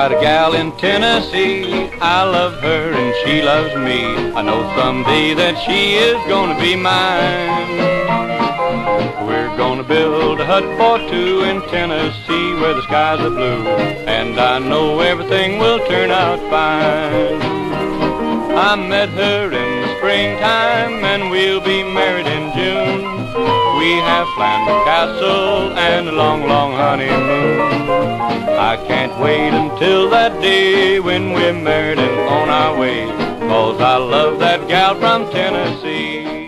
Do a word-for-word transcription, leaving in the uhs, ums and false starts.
got a gal in Tennessee. I love her and she loves me. I know someday that she is gonna be mine. We're gonna build a hut for two in Tennessee where the skies are blue, and I know everything will turn out fine. I met her in the springtime and we'll be married in June. We have planned a castle and a long, long honeymoon. I can't wait until that day when we're married and on our way, 'cause I love that gal from Tennessee.